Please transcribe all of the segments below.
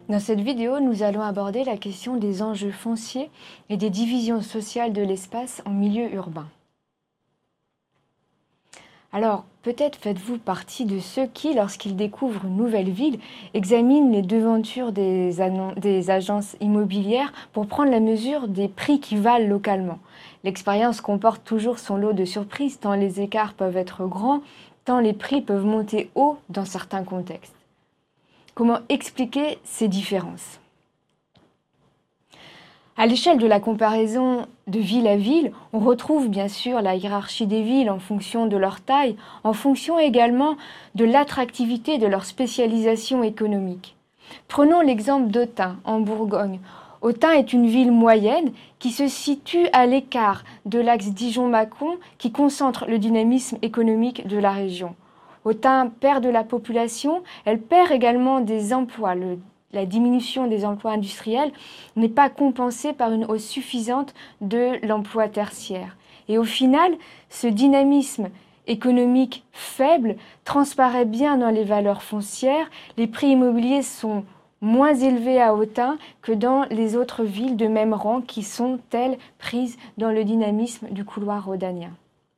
Dans cette vidéo, nous allons aborder la question des enjeux fonciers et des divisions sociales de l'espace en milieu urbain. Alors, peut-être faites-vous partie de ceux qui, lorsqu'ils découvrent une nouvelle ville, examinent les devantures des agences immobilières pour prendre la mesure des prix qui valent localement. L'expérience comporte toujours son lot de surprises, tant les écarts peuvent être grands, tant les prix peuvent monter haut dans certains contextes. Comment expliquer ces différences ? À l'échelle de la comparaison de ville à ville, on retrouve bien sûr la hiérarchie des villes en fonction de leur taille, en fonction également de l'attractivité de leur spécialisation économique. Prenons l'exemple d'Autun, en Bourgogne. Autun est une ville moyenne qui se situe à l'écart de l'axe Dijon-Mâcon qui concentre le dynamisme économique de la région. Autun perd de la population, elle perd également des emplois. La diminution des emplois industriels n'est pas compensée par une hausse suffisante de l'emploi tertiaire. Et au final, ce dynamisme économique faible transparaît bien dans les valeurs foncières. Les prix immobiliers sont moins élevés à Autun que dans les autres villes de même rang qui sont, elles, prises dans le dynamisme du couloir rhodanien.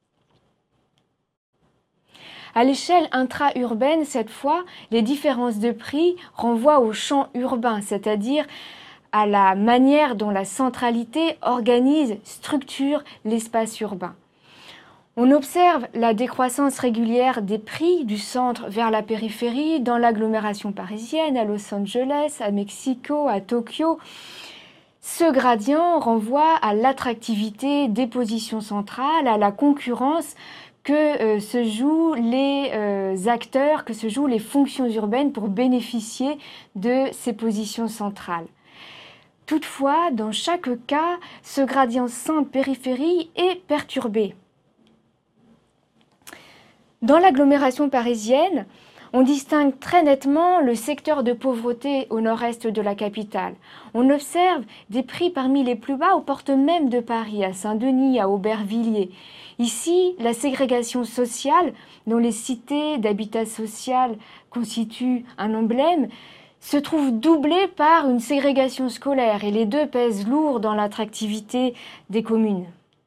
À l'échelle intra-urbaine, cette fois, les différences de prix renvoient au champ urbain, c'est-à-dire à la manière dont la centralité organise, structure l'espace urbain. On observe la décroissance régulière des prix du centre vers la périphérie, dans l'agglomération parisienne, à Los Angeles, à Mexico, à Tokyo. Ce gradient renvoie à l'attractivité des positions centrales, à la concurrence que se jouent les acteurs, que se jouent les fonctions urbaines pour bénéficier de ces positions centrales. Toutefois, dans chaque cas, ce gradient centre-périphérie est perturbé. Dans l'agglomération parisienne, on distingue très nettement le secteur de pauvreté au nord-est de la capitale. On observe des prix parmi les plus bas aux portes même de Paris, à Saint-Denis, à Aubervilliers. Ici, la ségrégation sociale, dont les cités d'habitat social constituent un emblème, se trouve doublée par une ségrégation scolaire et les deux pèsent lourd dans l'attractivité des communes.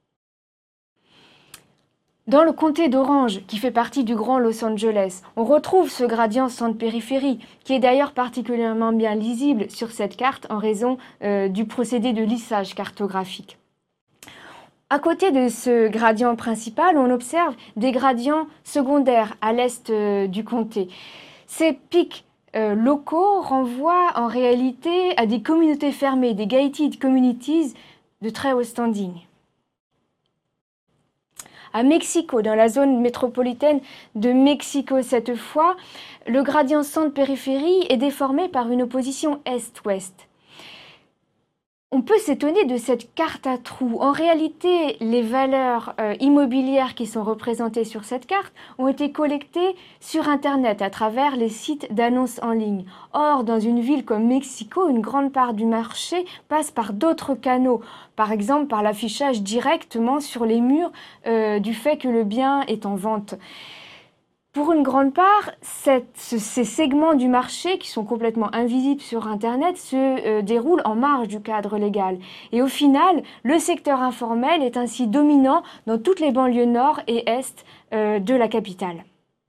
Dans le comté d'Orange, qui fait partie du Grand Los Angeles, on retrouve ce gradient centre-périphérie, qui est d'ailleurs particulièrement bien lisible sur cette carte en raison du procédé de lissage cartographique. À côté de ce gradient principal, on observe des gradients secondaires à l'est du comté. Ces pics locaux renvoient en réalité à des communautés fermées, des gated communities de très haut standing. À Mexico, dans la zone métropolitaine de Mexico cette fois, le gradient centre-périphérie est déformé par une opposition est-ouest. On peut s'étonner de cette carte à trous. En réalité, les valeurs immobilières qui sont représentées sur cette carte ont été collectées sur Internet à travers les sites d'annonces en ligne. Or, dans une ville comme Mexico, une grande part du marché passe par d'autres canaux. Par exemple, par l'affichage directement sur les murs du fait que le bien est en vente. Pour une grande part, ces segments du marché qui sont complètement invisibles sur Internet se déroulent en marge du cadre légal. Et au final, le secteur informel est ainsi dominant dans toutes les banlieues nord et est de la capitale.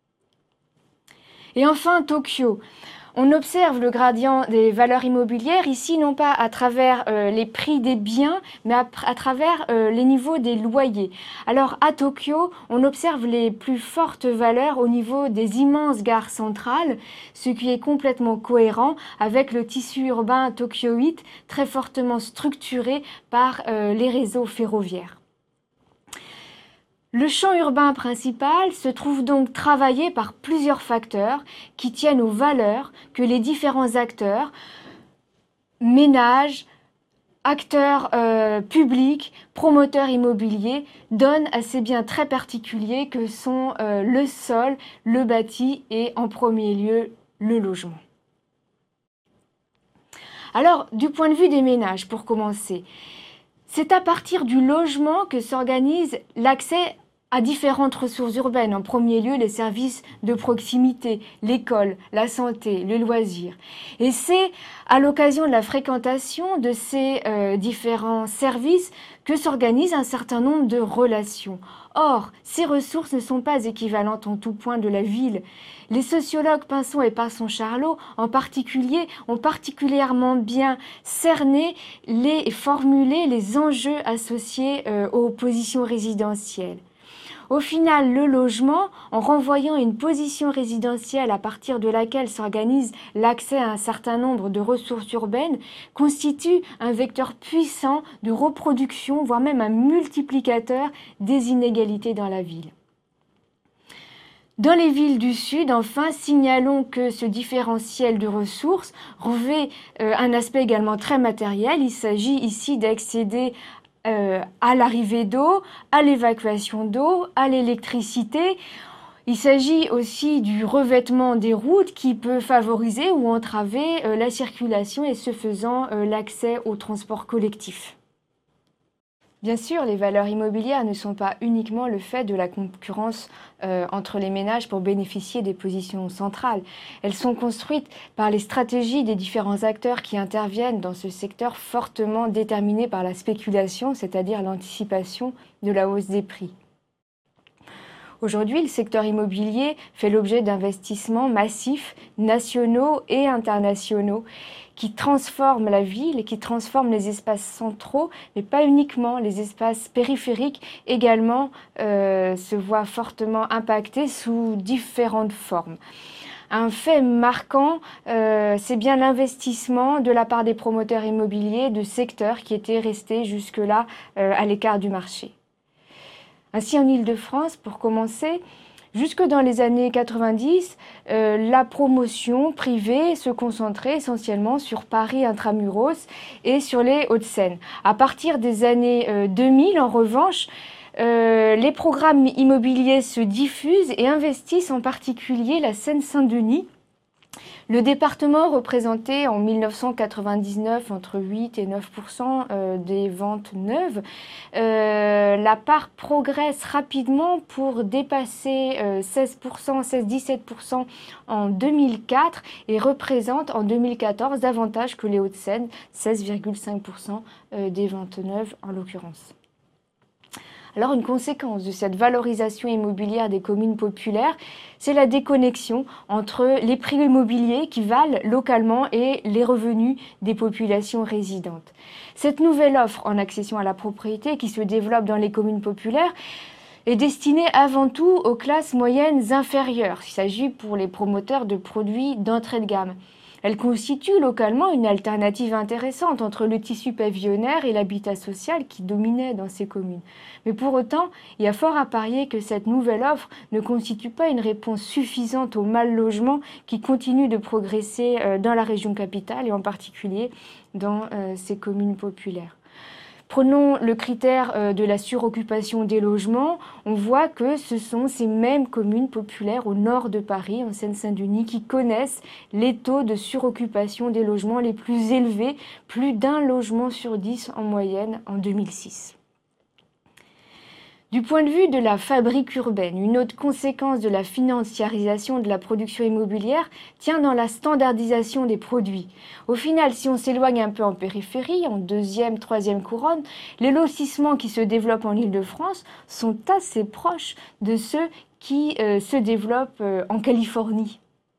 Et enfin, Tokyo. On observe le gradient des valeurs immobilières ici, non pas à travers les prix des biens, mais à travers les niveaux des loyers. Alors à Tokyo, on observe les plus fortes valeurs au niveau des immenses gares centrales, ce qui est complètement cohérent avec le tissu urbain tokyoïte très fortement structuré par les réseaux ferroviaires. Le champ urbain principal se trouve donc travaillé par plusieurs facteurs qui tiennent aux valeurs que les différents acteurs, ménages, acteurs publics, promoteurs immobiliers, donnent à ces biens très particuliers que sont le sol, le bâti et en premier lieu le logement. Alors, du point de vue des ménages, pour commencer, c'est à partir du logement que s'organise l'accès à différentes ressources urbaines. En premier lieu, les services de proximité, l'école, la santé, le loisir. Et c'est à l'occasion de la fréquentation de ces différents services que s'organise un certain nombre de relations. Or, ces ressources ne sont pas équivalentes en tout point de la ville. Les sociologues Pinson et Pinson-Charlot, en particulier, ont particulièrement bien cerné et formulé les enjeux associés aux positions résidentielles. Au final, le logement, en renvoyant une position résidentielle à partir de laquelle s'organise l'accès à un certain nombre de ressources urbaines, constitue un vecteur puissant de reproduction, voire même un multiplicateur des inégalités dans la ville. Dans les villes du Sud, enfin, signalons que ce différentiel de ressources revêt un aspect également très matériel. Il s'agit ici d'accéder à l'arrivée d'eau, à l'évacuation d'eau, à l'électricité. Il s'agit aussi du revêtement des routes qui peut favoriser ou entraver la circulation et ce faisant l'accès au transport collectif. Bien sûr, les valeurs immobilières ne sont pas uniquement le fait de la concurrence entre les ménages pour bénéficier des positions centrales. Elles sont construites par les stratégies des différents acteurs qui interviennent dans ce secteur fortement déterminé par la spéculation, c'est-à-dire l'anticipation de la hausse des prix. Aujourd'hui, le secteur immobilier fait l'objet d'investissements massifs, nationaux et internationaux, qui transforment la ville et qui transforment les espaces centraux, mais pas uniquement, les espaces périphériques également se voient fortement impactés sous différentes formes. Un fait marquant, c'est bien l'investissement de la part des promoteurs immobiliers de secteurs qui étaient restés jusque-là à l'écart du marché. Ainsi, en Île-de-France, pour commencer, jusque dans les années 90, la promotion privée se concentrait essentiellement sur Paris intramuros et sur les Hauts-de-Seine. À partir des années 2000, en revanche, les programmes immobiliers se diffusent et investissent en particulier la Seine-Saint-Denis. Le département représentait en 1999 entre 8 et 9% des ventes neuves. La part progresse rapidement pour dépasser 16%, 16-17% en 2004 et représente en 2014 davantage que les Hauts-de-Seine, 16,5% des ventes neuves en l'occurrence. Alors une conséquence de cette valorisation immobilière des communes populaires, c'est la déconnexion entre les prix immobiliers qui valent localement et les revenus des populations résidentes. Cette nouvelle offre en accession à la propriété qui se développe dans les communes populaires est destinée avant tout aux classes moyennes inférieures. Il s'agit pour les promoteurs de produits d'entrée de gamme. Elle constitue localement une alternative intéressante entre le tissu pavillonnaire et l'habitat social qui dominait dans ces communes. Mais pour autant, il y a fort à parier que cette nouvelle offre ne constitue pas une réponse suffisante au mal logement qui continue de progresser dans la région capitale et en particulier dans ces communes populaires. Prenons le critère de la suroccupation des logements, on voit que ce sont ces mêmes communes populaires au nord de Paris, en Seine-Saint-Denis, qui connaissent les taux de suroccupation des logements les plus élevés, plus d'un logement sur 10 en moyenne en 2006. Du point de vue de la fabrique urbaine, une autre conséquence de la financiarisation de la production immobilière tient dans la standardisation des produits. Au final, si on s'éloigne un peu en périphérie, en deuxième, troisième couronne, les lotissements qui se développent en Île-de-France sont assez proches de ceux qui se développent en Californie.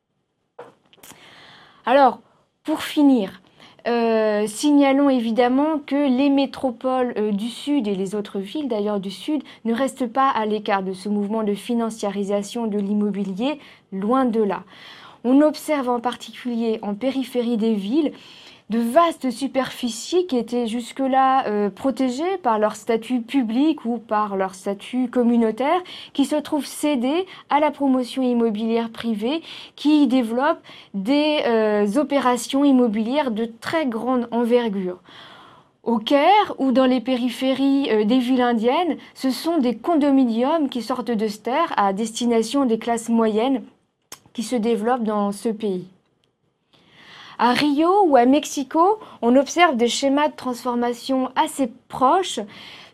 Alors, pour finir, signalons évidemment que les métropoles du Sud et les autres villes d'ailleurs du Sud ne restent pas à l'écart de ce mouvement de financiarisation de l'immobilier, loin de là. On observe en particulier en périphérie des villes de vastes superficies qui étaient jusque-là protégées par leur statut public ou par leur statut communautaire, qui se trouvent cédées à la promotion immobilière privée, qui développe des opérations immobilières de très grande envergure. Au Caire ou dans les périphéries des villes indiennes, ce sont des condominiums qui sortent de terre à destination des classes moyennes qui se développent dans ce pays. À Rio ou à Mexico, on observe des schémas de transformation assez proches.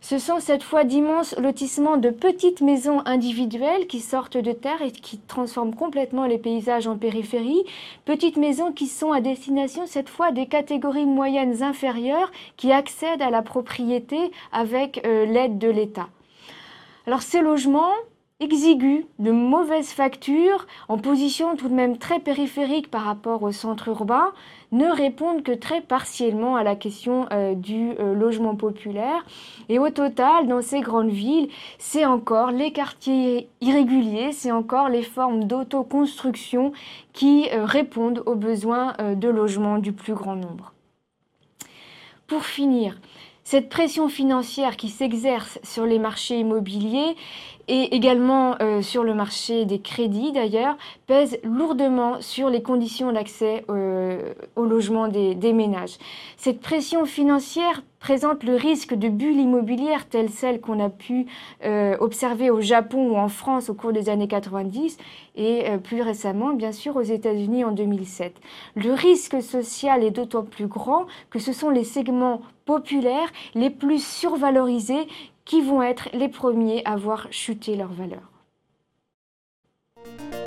Ce sont cette fois d'immenses lotissements de petites maisons individuelles qui sortent de terre et qui transforment complètement les paysages en périphérie. Petites maisons qui sont à destination cette fois des catégories moyennes inférieures qui accèdent à la propriété avec l'aide de l'État. Alors ces logements exigus, de mauvaise facture, en position tout de même très périphérique par rapport au centre urbain, ne répondent que très partiellement à la question du logement populaire. Et au total, dans ces grandes villes, c'est encore les quartiers irréguliers, c'est encore les formes d'autoconstruction qui répondent aux besoins de logement du plus grand nombre. Pour finir, cette pression financière qui s'exerce sur les marchés immobiliers et également sur le marché des crédits d'ailleurs, pèse lourdement sur les conditions d'accès au logement des ménages. Cette pression financière présente le risque de bulles immobilières telles celles qu'on a pu observer au Japon ou en France au cours des années 90 et plus récemment, bien sûr, aux États-Unis en 2007. Le risque social est d'autant plus grand que ce sont les segments populaires les plus survalorisés qui vont être les premiers à voir chuter leur valeur.